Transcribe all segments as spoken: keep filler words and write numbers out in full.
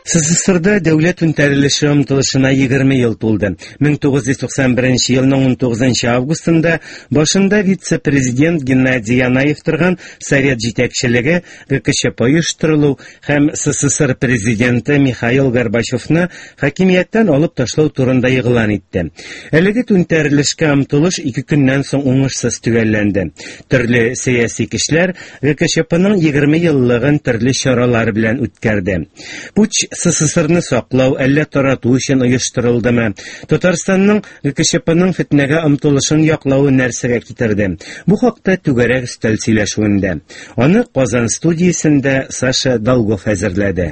СССРда дәүләт үнтәрелеше омтылышына егерме ел тулды. мең тугыз йөз туксан беренче елның он тугызынчы августында башында вице-президент Геннадий Янаев торган Совет җитәкчелеге ГКЧП оештырылу һәм СССР президенты Михаил Горбачевны хакимияттән алып ташлау турында игълан итте. Әлеге үнтәрелешкә омтылыш ике көннән соң уңышсыз төгәлләнде. Төрле сәяси кешеләр ГКЧПның егерме еллыгын төрле чаралар белән үткәрде. Путч СССРны саклау, әллә тарату өчен оештырылдымы? Татарстанның ГКЧПның фетнәгә омтылышын яклауы нәрсәгә китерде? Бу хакта түгәрәк өстәл сөйләшүендә. Аны Казан студиясендә Саша Долгов әзерләде.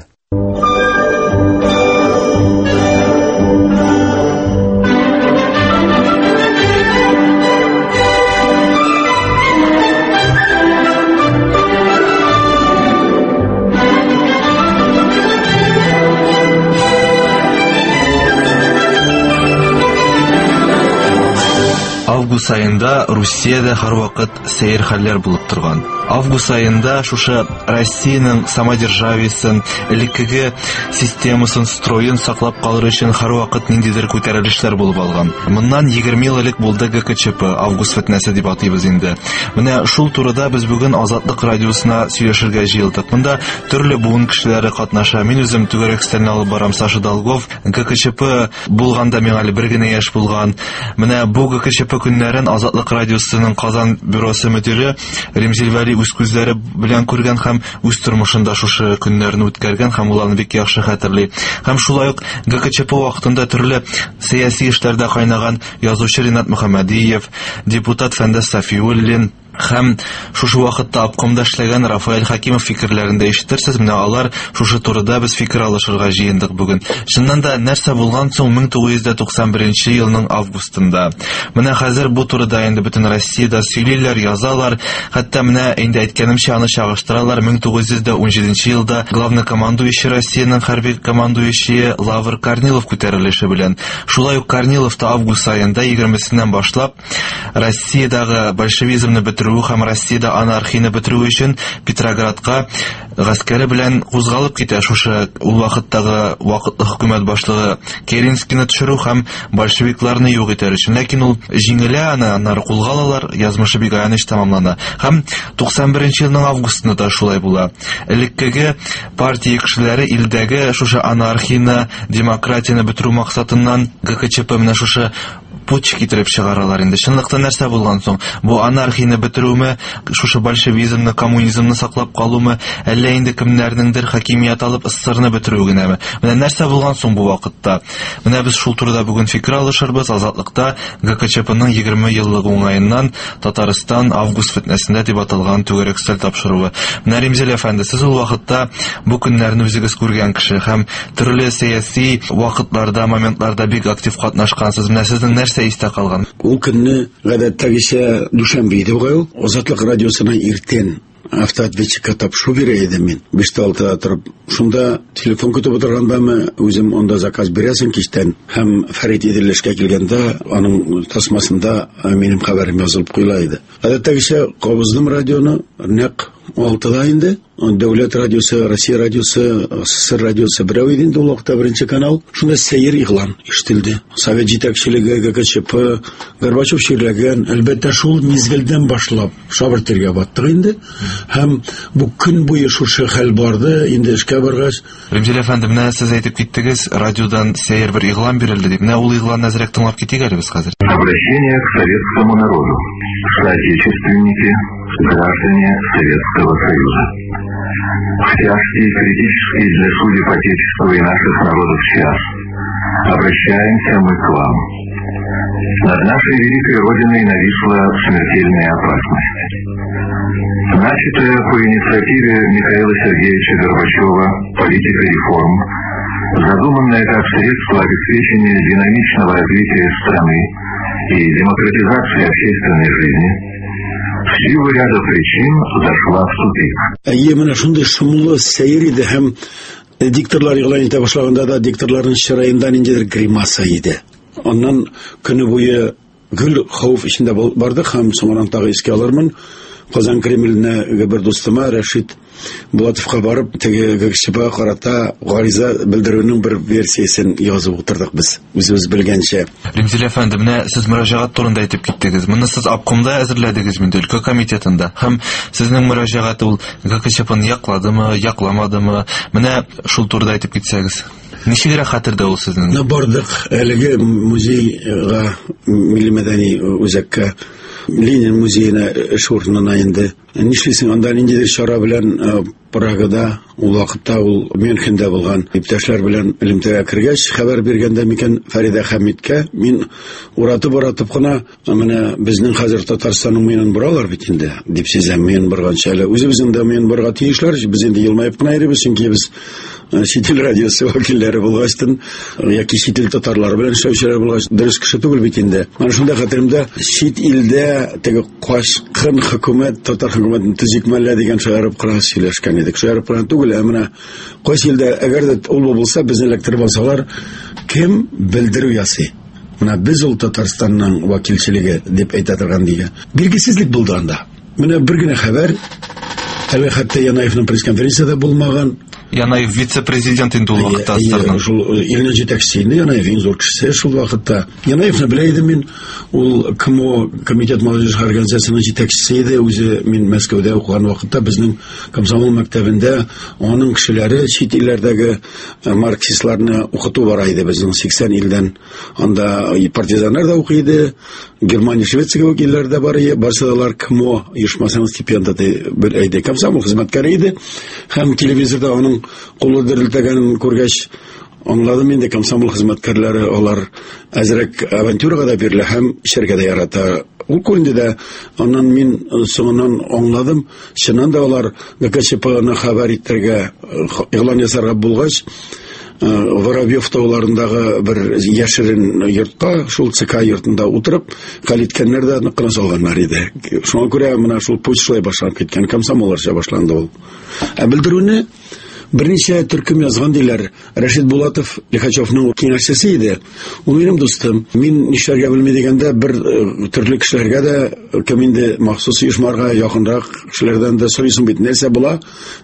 Август айында Русиядә һәрвакыт сәер хәлләр булып торган. Август айында шушы Россиянең самодержавиесен, элеккеге системасын, строен саклап калыр өчен һәрвакыт ниндидер күтәрелешләр булып алган. Моннан егерме ел элек булды ГКЧП, август фетнәсе дип атыйбыз инде. Менә шул турыда без бүген Азатлык радиосына сөйләшергә җыелдык. Монда төрле буын кешеләре катнаша. Мин үзем түгәрәк өстәлне алып барам, Саша Долгов. ГКЧП булганда миңа әле бер генә яшь булган. Менә бу ГКЧП көннәрен Азатлык радиосының Казан бюросы мөдире Римзил Вәли үз күзләре белән күргән һәм үз тормышында шушы көннәрне үткәргән һәм уларны бик яхшы хәтерли. Һәм шулай ук ГКЧП вакытында төрле сәяси эшләрдә кайнаган язучы Ринат Мөхәммәдиев, депутат Фәндәс Сафиуллин һәм шушы вакытта обкомда эшләгән Рафаэль Хакимов фикерләрендә ишетерсез, менә алар шушы турыда без фикер алышырга җыендык бүген. Шуннан да нәрсә булган соң мең тугыз йөз туксан беренче елның августында. Менә хәзер бу турыда инде бөтен Россиядә сөйлиләр, язалар, хәтта менә инде әйткәнемчә аны чагыштыралар. мең тугыз йөз унҗиденче елда главнокомандующий Россиянең хәрби командующие Лавр Корнилов күтәрелеше белән. Шулай ук Корнилов та август айында егермесеннән башлап Россиядәге большевизмны һәм Россиядә анархияны бетерү өчен Петроградка гаскәре белән кузгалып китә. Шушы ул вакыттагы вакытлы хөкүмәт башлыгы Керенскийны төшерү һәм большевикларны юк итәр өчен. Ләкин ул җиңелә, аны аннары кулга алалар, язмышы бик аяныч тәмамлана. Һәм туксан беренче елның августында да шулай була. Элеккеге партия кешеләре илдәге шушы анархияны, демократияны бетерү максатыннан ГКЧП менә шушы путч китереп чыгаралар инде. Чынлыкта нәрсә булган соң? Бу анархияны бетерүме, шушы большевизмны, коммунизмны саклап калумы, әллә инде кемнәрнеңдер хакимият алып СССРны бетерү генәме? Менә нәрсә булган соң бу вакытта? Менә без шул турыда бүген фикер алышырбыз. Азатлыкта ГКЧПның егерме еллык уңаеннан Татарстан август фетнәсендә дип аталган түгәрәк өстәл тапшыруы. Менә Римзил әфәнде, сез ул вакытта бу көннәрне үзегез күргән кеше һәм төрле сәяси вакытларда, моментларда бик актив катнашкансыз. Менә сезнең нәрсә истә калган? Ул көнне гадәттәгечә дүшәмбе иде бугай. Азатлык радиосына иртен автоответчикка тапшыру бирә идем мин. биш алты торып, шунда телефон көтеп утыргандамы, үзем анда заказ бирәсен кичтән. Һәм Фәрит Иделешкә килгәндә, аның тасмасында минем хәбәрем язылып куела иде. Гадәттәгечә кабыздым радионы, нәкъ алтыда инде. Дәүләт радиосы, Россия радиосы, СССР радиосы берәү иде инде ул вакытта беренче канал. Шунда сәер игълан ишетелде. Совет җитәкчелеге, ГКЧП, Горбачев чирләгән, әлбәттә шул мизгелдән башлап шабыртырга баттык инде. Һәм бу көн буе шушы хәл барды, инде эшкә баргач. Римзил әфәнде, менә сез әйтеп киттегез, радиодан сәер бер игълан бирелде дип. Менә ул игълан әзрәк тыңлап китик әле без хәзер. Обращение к советскому народу. Соотечественники, граждане Советского Союза. В тяжкий и критический для судеб Отечества и наших народов час обращаемся мы к вам. Над нашей великой Родиной нависла смертельная опасность. Начатая по инициативе Михаила Сергеевича Горбачева политика реформ, задуманная как средство обеспечения динамичного развития страны и демократизации общественной жизни, в силу ряда причин зашла в тупик. Әйе, менә шундый шомлы сәер иде һәм дикторлар игълан итә башлаганда да дикторларның чыраенда ниндидер гримаса иде. Аннан көне буе гел хәүф эчендә бардык һәм соңран тагы искә алырмын. Казан Кремленә бер дустыма Рәшит Булатовка барып, теге ГКЧПга карата гариза белдерүнең бер версиясын язып утырдык без, үзебез белгәнчә. Римзил әфәнде, менә сез мөрәҗәгать турында әйтеп киттегез. Моны сез обкомда әзерләдегез инде, өлкә комитетында. Һәм сезнең мөрәҗәгать ул ГКЧПны якладымы, якламадымы? Менә шул турыда әйтеп китсәгез. Ничегрәк хәтердә ул сезнең? Бардык, әлеге музейга, милли мәдәни үзәккә, Ленин музейына эш урынына инде. Нишлисең, анда ниндидер чара белән Прагада, ул вакытта ул Мюнхендә булган иптәшләр белән элемтәгә кергәч, хәбәр биргәндә микән Фәридә Хәмиткә, мин уратып-уратып кына, менә безнең хәзер Татарстанның муенын боралар бит инде, дип сизәм, муен борганча әле. Үзебезнең дә муен борга тиешләр, без инде елмаеп кына йөрибез, чөнки без Читил радиосы вәкилләре булгачтын, яки читил татарлар белән эшләүчеләр булгач, дөрес кеше түгел бит инде. Менә шунда хәтеремдә, чит илдә теге кашкын хөкүмәт, татар хөкүмәтен төзекмәлә дигән шаярып кына сөйләшкән идек. Шаярып кына түгел, ә менә кайсы илдә әгәр дә ул булса, безне эләктереп алсалар, кем белдерү ясый? Менә без ул Татарстанның вәкилчелеге дип әйтә торган дигән. Билгесезлек булды анда. Менә бер генә хәбәр, әле хәтта Янаевның пресс-конференцияда булмаган. Янаев вице-президент инде ул вакытта Астарның. Шул илне җитәкчесе инде, Янаев иң зур кеше шул вакытта. Янаевны белә идем мин, ул КМО, комитет молодежь организациясының җитәкчесе иде, үзе мин Мәскәүдә укыган вакытта безнең комсомол мәктәбендә аның кешеләре чит илләрдәге марксистларны укыту бара иде безнең сиксән илдән. Анда партизаннар да укый иде, Германия, Швеция вәкилләре дә бар иде, барсалар КМО оешмасының стипендияты бер әйдә комсомол хезмәткәре иде, һәм телевизорда аның кулы дерелтәгәнен күргәч, аңладым инде комсомол хезмәткәрләре алар әзрәк авантюрага да бирелә һәм эчәргә дә ярата. Ул күренде дә, аннан мин соңыннан аңладым, чыннан да алар ГКЧПны хәбәр итәргә, игълан ясарга булгач, Воробьев тауларындагы бер яшерен йортта, шул ЦК йортында утырып, хәл иткәннәр дә нык салганнар иде. Шуңа күрә менә шул путь шулай башланып киткән, комсомолларча башланды ул. Ә белдерүне берничә төркем язган диләр. Рәшит Булатов Лихачевның киңәшчесе иде. Ул минем дустым. Мин нишләргә белми дигәндә бер төрле кешеләргә дә, кем инде махсус оешмаларга якынрак кешеләрдән дә сорыйсың бит, нәрсә була,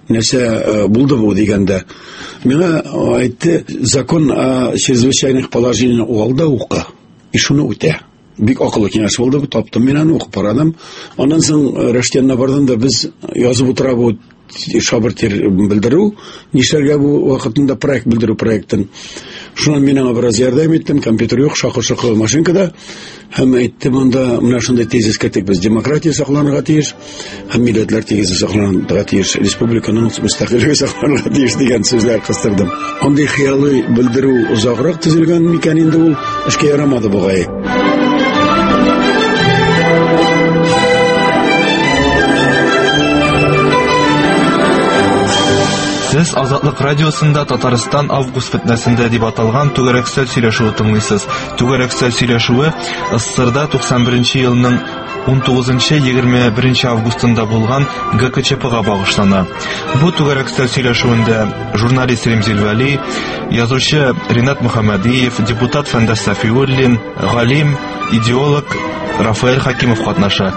нәрсә булды бу дигәндә. Миңа әйтте, закон о чрезвычайных положениях уалда укы, и шуны үтә. Бик акыллы киңәш булды, таптым мин аны, укып барадым. Аннан соң Рәштәннә бардым да без язып утыра бу шабыртер белдерү, нишләргә бу вакытында проект белдерү проектын. Шуннан мин аңа бераз ярдәм иттем, компьютер юк, шакы-шакы машинкада. Һәм әйттем анда, менә шундай тезис кертик, без демократия сакланырга тиеш, һәм милләтләр тезис сакланырга тиеш, республиканың мөстәкыйльлеге сакланырга тиеш дигән сүзләр кыстырдым. Андый хыялый белдерү озаграк төзелгән микән инде ул, эшкә ярамады бугай. Сез Азатлык радиосында Татарстан август фетнәсендә дип аталган түгәрәксәл сөйләшүе тыңлыйсыз. Түгәрәксәл сөйләшүе СССРда туксан беренче елның он тугызынчы - егерме беренче августында булган ГКЧПга багышлана. Бу түгәрәксәл сөйләшүендә журналист Римзил Вәли, язучы Ринат Мөхәммәдиев, депутат Фәндәс Сафиуллин, галим, идеолог Рафаэль Хакимов катнаша.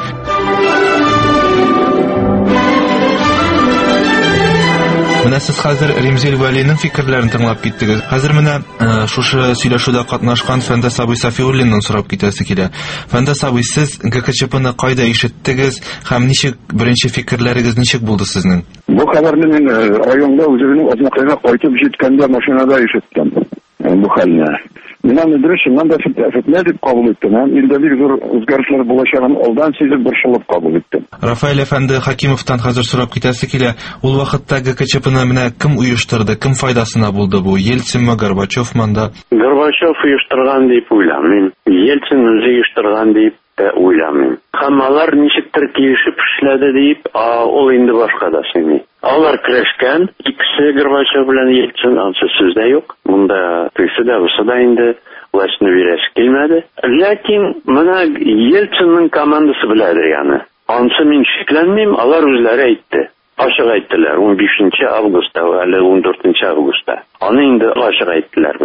Менә сез хәзер Римзил Вәлинең фикерләрен тыңлап киттегез. Хәзер менә шушы сөйләшүдә катнашкан Фәндәс абый Сафиуллиннан сорап китәсе килә. Фәндәс абый, сез ГКЧПны кайда ишеттегез һәм ничек беренче фикерләрегез ничек булды сезнең? Бу хәбәрне мин районда үземнең Азмакайга кайтып җиткәндә машинада ишеттем. Бу хәлне. Мин аны дөресен дә фетнә дип кабул иттем. Илдә бик зур үзгәрешләр булачагын алдан сизеп борчылып кабул иттем. Рафаэль әфәнде Хакимовтан хәзер сорап китәсе килә. Ул вакытта ГКЧПны менә кем оештырды, кем файдасына булды бу? Ельцинме, Горбачевмы да? Горбачев оештырган дип уйламыйм. Ельцин үзе оештырган дип уйламыйм. Һәм алар ничектер килешеп эшләде дип, ул инде башка да сөйли. Алар көрәшкән, икесе Горбачев белән Ельцин, ансы сүз дә юк. Монда тыйсы да, бусы да инде властьны бирәсе килмәде. Ләкин менә Ельцинның командасы беләдер яны. Ансы мин шикләнмим, алар үзләре әйтте. Ачык әйттеләр он бишенче августта, әле он дүртенче августта. Аны инде ачык әйттеләр безгә.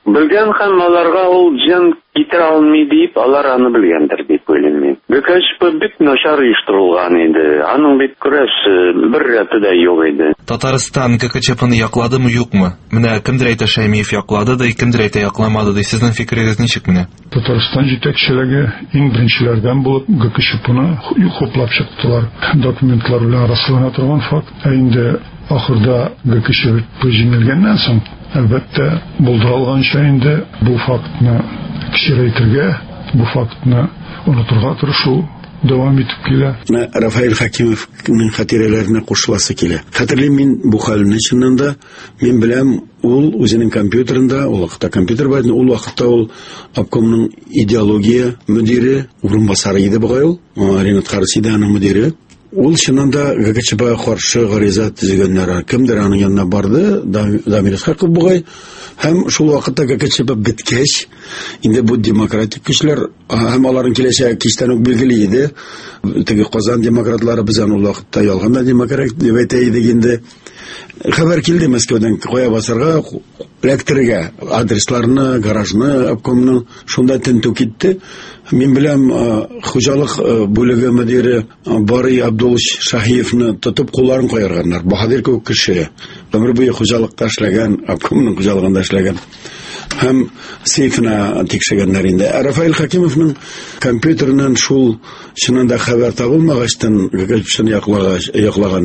Белгән һәм аларга ул җан китерә алмый дип, алар аны белгәндер дип уйлыйм мин. ГКЧП бик начар оештырылган иде. Аның бит көрәш бер рәте дә юк иде. Татарстан ГКЧПны якладымы, юкмы? Менә кемдер әйтә Шәймиев яклады да, кемдер әйтә якламады ди. Сезнең фикерегез ничек менә? Татарстан җитәкчелеге иң беренчеләрдән булып ГКЧПны хуплап чыктылар. Документлар белән раслана торган факт. Ә инде ахырда ГКЧП җиңелгәннән соң, әлбәттә, булдырылганча инде бу фактны кичерейтергә, бу фактны онытырга тырышу дәвам итеп килә. Рафаэль Хакимовның хатирәләренә кушыласы килә. Хәтерлим мин бу хәлне чыннан да, мин беләм, ул үзенең компьютерында, ул вакытта компьютер бар, ул вакытта ул обкомның идеология мөдире, урынбасары иде бугай ул, Ринат Харисиданың мөдире. Ул чыннан да ГКЧП каршы гариза төзегәннәр. Кемдер аның янына барды, Дамир Исхаков бугай. Һәм шул вакытта ГКЧП биткәч, инде бу демократик көчләр, һәм аларның киләчәге кичтән үк билгеле иде. Теге Казан демократлары без аны ул вакытта ялганда демократ дип әйтә идек инде. Хәбәр килде Мәскәүдән, кая басарга, лекторга адресларны, гаражны, обкомның шунда тентү китте. Мин беләм, хуҗалык бүлеге мөдире Барый Абдулович Шаһиевны тотып кулларын куярганнар. Баһадир күк кеше, ömür буе хуҗалыкта эшләгән, обкомның хуҗалыгында эшләгән. Һәм сейфына тикшергәннәр инде. Рафаэль Хакимовның компьютерыннан шул чынында хәбәр табылмагачтан ГКЧПны яклаган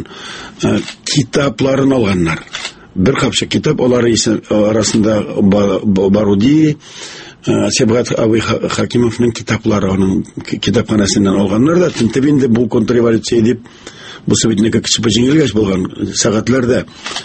китапларын алганнар. Бер капчык китап, алар арасында Баруди, Себгат Абый Хакимовның китаплары, аның китапханасыннан алганнар да, тинтеп инде бу контрреволюция дип, бу советник ГКЧП җиңелгәч булган сәгатьләрдә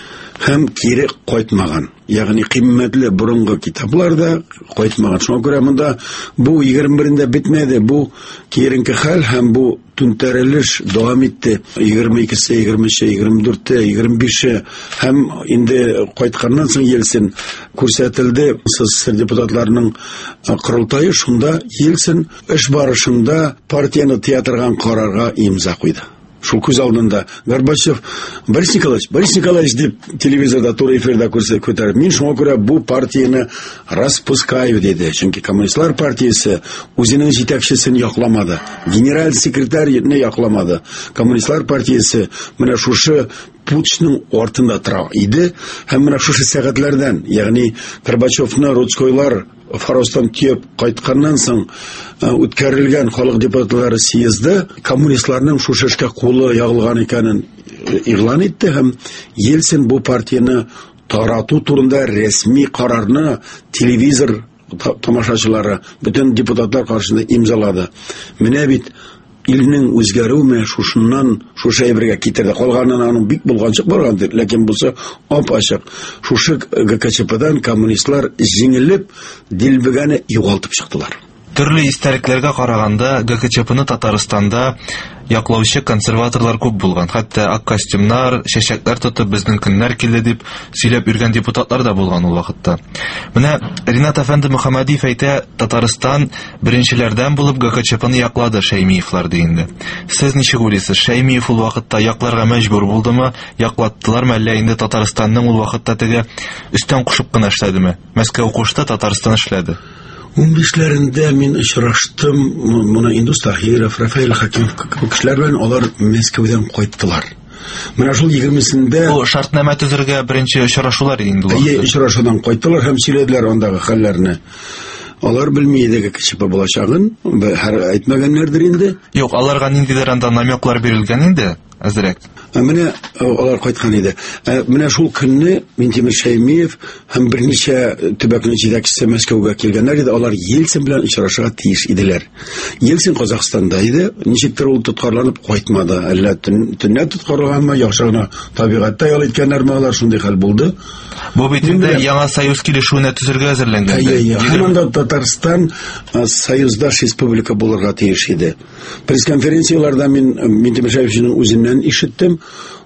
һәм кире кайтмаган. Ягъни кыйммәтле борынгы китаплар да кайтмаган. Шуңа күрә монда бу егерме берендә бетмәде. Бу киеренке хәл һәм бу түнтәрелеш дәвам итте. егерме икесе, егерме өче, егерме дүрте, егерме бише һәм инде кайтканнан соң Ельцин күрсәтелде. СССР депутатларының курултайы шунда Ельцин эш барышында партияны театрга карарга имза куйды. Шул күз алдында Горбачев, Борис Николаевич, Борис Николаевич дип телевизорда туры эфирда күтәреп, мин шуңа күрә бу партияны распускаю диде. Чөнки коммунистлар партиясе үзенең җитәкчесен якламады, генераль секретарьны якламады. Коммунистлар партиясе менә шушы путчның артында тора иде һәм менә шушы сәгатьләрдән, ягъни Горбачевны Рудскойлар Фаростан тиеп кайтканнан соң үткәрелгән халык депутатлары съезды коммунистларның шушы эшкә кулы ягылган икәнен игълан итте һәм Ельцин бу партияны тарату турында рәсми карарны телевизор тамашачылары, бөтен депутатлар каршында имзалады. Менә бит илнең үзгәрүме шушыннан шушы әйбергә китерде. Калганнан аның бик булганчык баргандыр, ләкин булса ап-ачык. Шушы ГКЧПдан коммунистлар җиңелеп, дилбегәне югалтып чыктылар. Төрле истәлекләргә караганда ГКЧПны Татарстанда яклаучы консерваторлар күп булган. Хәтта ак костюмнар, чәчәкләр тотып безнең көннәр килде дип сөйләп йөргән депутатлар да булган ул вакытта. Менә Ринат әфәнде Мөхәммәдиев әйтә, Татарстан беренчеләрдән булып ГКЧПны яклады Шәймиевлар дигәндә. Сез ничек уйлыйсыз? Шәймиев ул вакытта якларга мәҗбүр булдымы? Яклаттылармы, әллә инде Татарстанның ул вакытта теге өстән кушып кына эшләдеме? Мәскәү кушты, Татарстан эшләде. унбишләрендә мин очраштым, моны Индус Таһиров, Рафаэль Хакимов кешеләр белән, алар Мәскәүдән кайттылар. Менә шул егермесендә бу шартнама төзергә беренче очрашулар инде ул. Әйе, очрашудан кайттылар һәм сөйләделәр андагы хәлләрне. Алар белми иде ГКЧП булачагын, һәр әйтмәгәннәрдер инде. Юк, аларга ниндидер анда намеклар бирелгән инде, әзрәк. Менә алар кайткан иде. Менә шул көнне Минтимер Шәймиев һәм берничә төбәкнең җитәкчесе Мәскәүгә килгәннәр иде. Алар Ельцин белән очрашырга тиеш иделәр. Ельцин Казакъстанда иде. Ничектер ул тоткарланып кайтмады. Әллә төнлә тоткарылганмы, яхшы гына табигатьтә ял иткәннәрме, алар шундый хәл булды. Бу бит инде яңа союз килешүенә төзергә әзерләнгән. Һәм Татарстан союздаш республика булырга тиеш иде. Пресс-конференцияларда мин Минтимер Шәймиевның үзеннән ишеттем.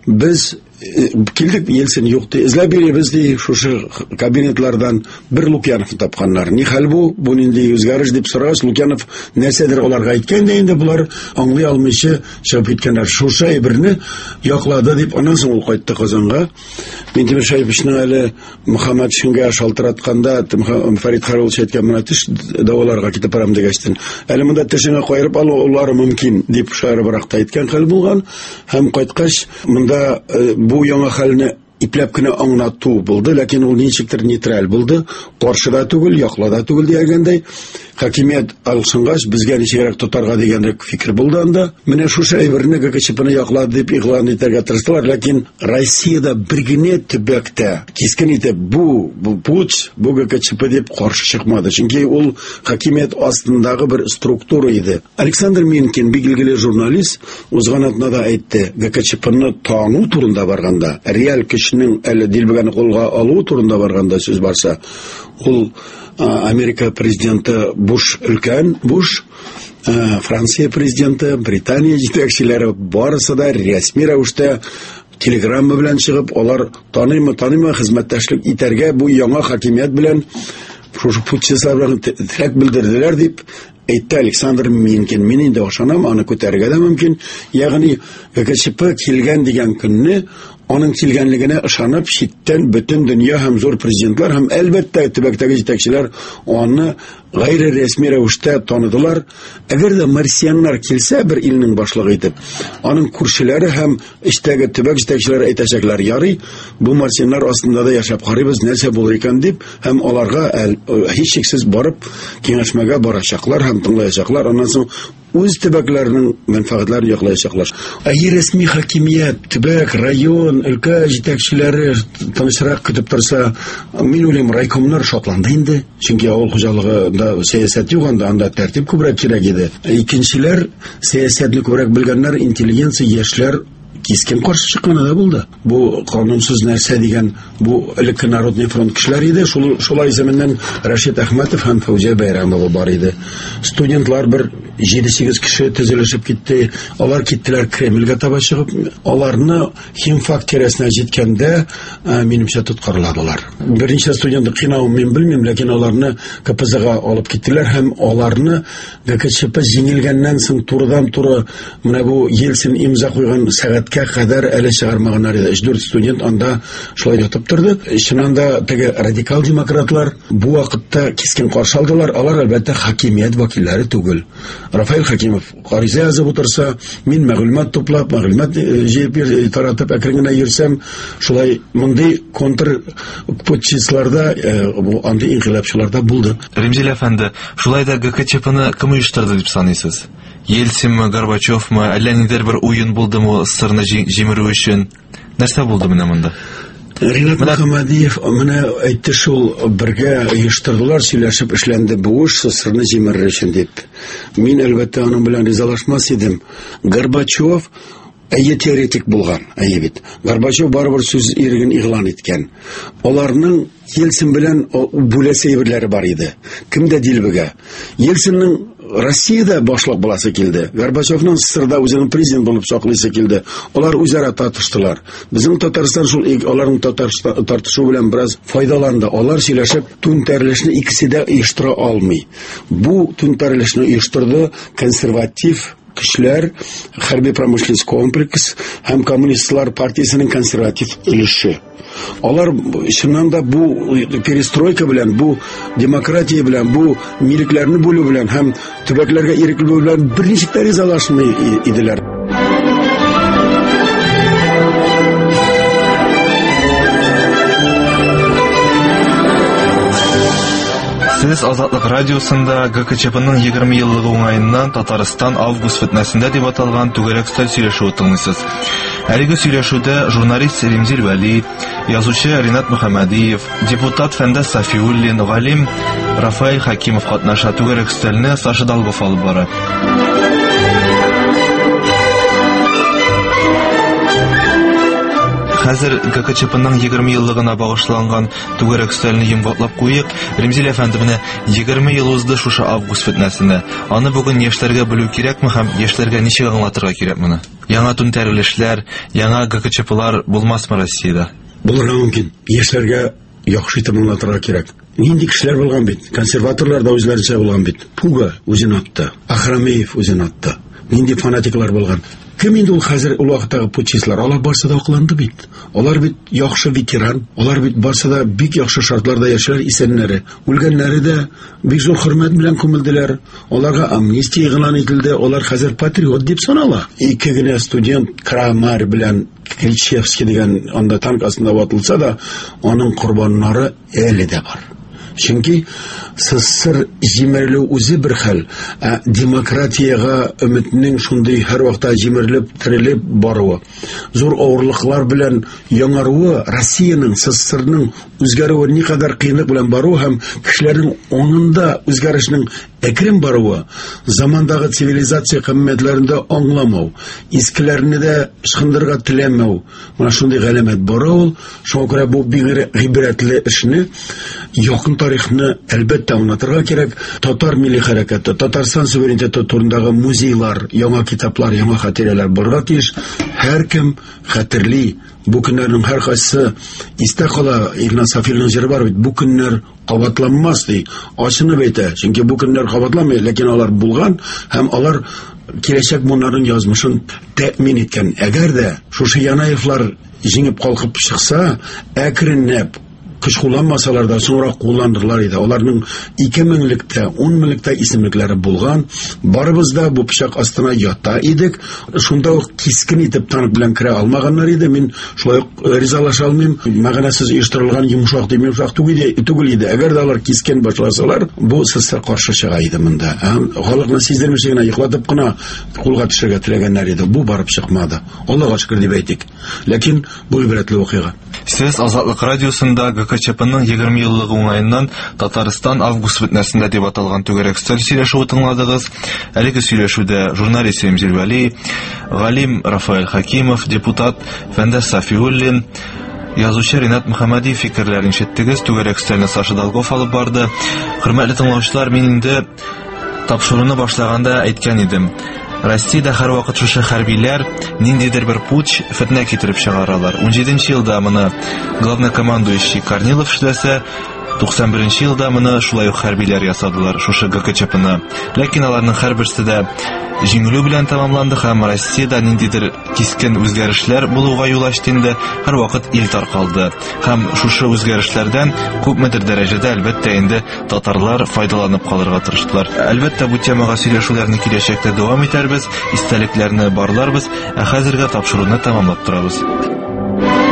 Без килдек, Ельцин юкты. Эзләп йөрибез ди, шушы кабинетлардан бер Лукьянов тапканнар. Ни хәл бу? Бу нинди үзгәреш дип сорагыз, Лукьянов нәрсәдер аларга әйткән дә инде булар аңлый алмыйча чыгып киткәннәр. Шушы әйберне яклады дип, аннан соң ул кайтты Казанга. Минтимер Шәйбишнең әле Мөхәммәд Шингә шалтыратканда Фәрит Харулович әйткән менә теш дәваларга китеп барам дигәчтен. Әле монда тешеңә кайрып алулары мөмкин дип шаярыбрак та әйткән хәл булган. Һәм кайткач монда бу яңа хәлне ипләп кенә аңлату булды, ләкин ул ничектер нейтраль булды, каршыда түгел, яклада түгел дигәндәй. Хакимият алышынгач безгә ничегрәк тотарга дигән фикер булды анда. Менә шушы әйберне ГКЧПны яклады дип игълан итәргә тырыштылар, ләкин Россиядә бер генә төбәктә кискен итеп бу бу путь, бу ГКЧП дип каршы чыкмады. Чөнки ул хакимият астындагы бер структура иде. Александр Минкин, билгеле журналист, узган атнада әйтте, ГКЧПны тану турында барганда, реаль кешенең әле дилбегәне кулга алу турында барганда сүз барса, ул Америка президенты Буш өлкән, Буш, Франция президенты, Британия җитәкчеләре барысы да рәсми рәвештә телеграмма белән чыгып, алар таныймы, таныймы хезмәттәшлек итәргә бу яңа хакимият белән шушы путчислар белән теләк белдерделәр дип әйтте Александр Минкин. Мин инде ышанам, аны күтәрергә дә мөмкин. Ягъни ГКЧП килгән дигән көнне аның килгәнлегенә ышанып, читтән бөтен дөнья һәм зур президентлар һәм әлбәттә төбәктәге җитәкчеләр аны гайре рәсми рәвештә таныдылар. Әгәр дә марсианнар килсә бер илнең башлыгы итеп, аның күршеләре һәм эчтәге төбәк җитәкчеләре әйтәчәкләр, ярый, бу марсианнар астында да яшәп карыйбыз, нәрсә булыр икән дип, һәм аларга һичшиксез барып киңәшмәгә барачаклар һәм тыңлаячаклар, аннан соң үз төбәкләренең мәнфәгатьләрен яклаячаклар. Ә рәсми хакимият, төбәк, район, өлкә җитәкчеләре тынычрак көтеп торса, мин уйлыйм, райкомнар шатланды инде. Чөнки авыл хуҗалыгында сәясәт юк, анда анда тәртип күбрәк кирәк иде. Икенчеләр, сәясәтне күбрәк белгәннәр, интеллигенция, яшьләр кискен каршы чыкканы да булды. Бу канунсыз нәрсә дигән бу элекке Народный фронт кешеләре иде. Шул шулай заманнан Рашид Әхмәтов һәм Фәүзия Бәйрәмова бар иде. Студентлар бер җиде-сигез кеше төзелешеп китте. Алар киттеләр Кремльгә таба чыгып, аларны химфак тирәсенә җиткәндә минемчә тоткарладылар. Беренче студентны кыйнауын мин белмим, ләкин аларны КПЗга алып киттеләр һәм аларны ГКЧП җиңелгәннән соң турыдан-туры менә бу Ельцин имза куйган сәгатькә кадәр әле чыгармаганнар иде. өч-дүрт студент анда шулай ятып торды. Чыннан да теге радикал демократлар бу вакытта кискен каршы алдылар. Алар әлбәттә хакимият вәкилләре түгел. Рафаэль Хакимов гариза язып утырса, мин мәгълүмат туплап, мәгълүмат җыеп таратып әкрен генә йөрсәм, шулай мондый контр путчистларда, бу андый инкыйлабчыларда булды. Римзил әфәнде, шулай да ГКЧПны кем оештырды дип саныйсыз? Ельцинме, Горбачевмы, әллә нидер бер уен булдымы сырны җимерү өчен? Нәрсә булды менә монда? Ринат Мөхәммәдиев менә әйтте, шул бергә оештырдылар, сөйләшеп эшләнде бу эш сырны җимерер өчен дип. Мин әлбәттә аның белән ризалашмас идем. Горбачев әйе теоретик булган, әйе бит. Горбачев барыбер сүз иреген игълан иткән. Аларның Ельцин белән бүләсе әйберләре бар иде. Кемдә дилбегә? Ельцинның Россиядә башлык буласы килде. Горбачевның СССРда үзенең президент булып саклыйсы килде. Алар үзара тартыштылар. Безнең Татарстан шул аларның тартышу белән бераз файдаланды. Алар сөйләшеп тун тәрелешне икесе дә оештыра алмый. Бу тун тәрелешне оештырды консерватив кешеләр, хәрби-промышленно комплекс һәм коммунистлар партиясының консерватив өлеше. Алар чыннан да бу перестройка белән, бу демократия белән, бу милекләрне бүлү белән һәм төбәкләргә ирекләү белән берничек тә ризалашмый иделәр. Сез Азатлык радиосында ГКЧПның егерме еллыгы уңаеннан Татарстан август фетнәсендә дип аталган түгәрәк стиль сөйләшү тыңлыйсыз. Әлеге сөйләшүдә журналист Римзил Вәли, язучы Ринат Мөхәммәдиев, депутат Фәндәс Сафиуллин, галим Рафаэль Хакимов катнаша. Түгәрәк стильне Саша Долгов алып бара. Хәзер ГКЧПның егерме еллыгына багышланган түгәрәк стильне йомгаклап куйык. Римзил әфәнде менә егерме ел узды шушы август фетнәсенә. Аны бүген яшьләргә белү кирәкме һәм яшьләргә ничек аңлатырга кирәк моны? Яңа түнтәрелешләр, яңа ГКЧПлар булмасмы Россиядә? Булырга мөмкин. Яшьләргә яхшы итеп аңлатырга кирәк. Нинди кешеләр булган бит? Консерваторлар да үзләренчә булган бит. Пуга үзен атты, Ахрамеев үзен атты. Нинди фанатиклар булган. Кем инде ул хәзер ул вакыттагы путчистлар? Алар барсы да акланды бит. Алар бит яхшы ветеран, алар бит барсы да бик яхшы шартларда яшәр исәннәре. Үлгәннәре дә бик зур хөрмәт белән күмелделәр. Аларга амнистия игълан ителде. Алар хәзер патриот дип санала. Ике генә студент Крамар белән Кличевский дигән анда танк астында ватылса да, аның корбаннары әле дә бар. Чөнки СССР җимерелү үзе бер хәл, ә демократиягә өметнең шундый һәр вакытта җимерелеп, терелеп баруы, зур авырлыклар белән яңаруы, Россиянең, СССРның үзгәрүе никадәр кыйнлык белән баруы һәм кешеләрнең аңында үзгәрешнең әкрен баруы, замандагы цивилизация кыйммәтләрендә аңламау, искеләрне дә ышкындырырга теләмәү, менә шундый галәмәт бара ул. Шуңа күрә бу бик гыйбрәтле эшне, якын тарихны әлбәттә аңлатырга кирәк. Татар милли хәрәкәте, Татарстан суверенитеты турындагы музейлар, яңа китаплар, яңа хатирәләр барырга тиеш. Һәркем хәтерли. Бу көннәрнең һәр кайсы истә кала. Игнат Сафирның җыры бар бит. Бу көннәр кабатланмас ди. Ачынып әйтә. Чөнки бу көннәр кабатламый, ләкин алар булган һәм алар киләчәк монарның язмышын тәэмин иткән. Әгәр дә шушы Янаевлар җиңеп калкып чыкса, әкренләп көч кулланмасалар да соңра кулландырлар иде. Аларның ике меңлектә, ун меңлектә исемлекләре булган. Барыбыз да бу пычак астына ята идек. Шунда ук кискен итеп танк белән керә алмаганнар иде. Мин шулай ук ризалаша алмыйм. Мәгънәсез оештырылган йомшак дип йомшак түгел иде. Әгәр дә алар кискен башласалар, бу СССР каршы чыга иде монда. Халыкны сиздермичә генә йоклатып кына кулга төшәргә теләгәннәр иде. Бу барып чыкмады. Аллага шөкер дип әйтик. Ләкин бу гыйбрәтле вакыйга. Сез Азатлык радиосында ГКЧПның егерме еллыгы уңаеннан Татарстан август бетнәсендә дип аталган түгәрәк стиль сөйләшүе тыңладыгыз. Әлеге сөйләшүдә журналист Эмзил Вәли, галим Рафаэль Хакимов, депутат Фәндәс Сафиуллин, язучы Ринат Мөхәммәдиев фикерләрен ишеттегез. Түгәрәк стильне Саша Долгов алып барды. Хөрмәтле тыңлаучылар, мин инде тапшыруны башлаганда әйткән идем. Россиядә һәр вакыт шушы хәрбиләр ниндидер бер путч, фетнә китереп чыгаралар. ун җиденче елда моны главнокомандующий Корнилов эшләсә, туксан беренче елда моны шулай ук хәрбиләр ясадылар, шушы ГКЧПны. Ләкин аларның һәрберсе дә җиңелү белән тәмамланды һәм Россиядә ниндидер кискен үзгәрешләр булуга юл ачты инде. Һәр вакыт ил таркалды һәм шушы үзгәрешләрдән күпмедер дәрәҗәдә әлбәттә инде татарлар файдаланып калырга тырыштылар. Әлбәттә бу темага сөйләшүләрне киләчәктә дәвам итәрбез, истәлекләрне барларбыз, ә хәзергә тапшыруны тәмамлап торабыз.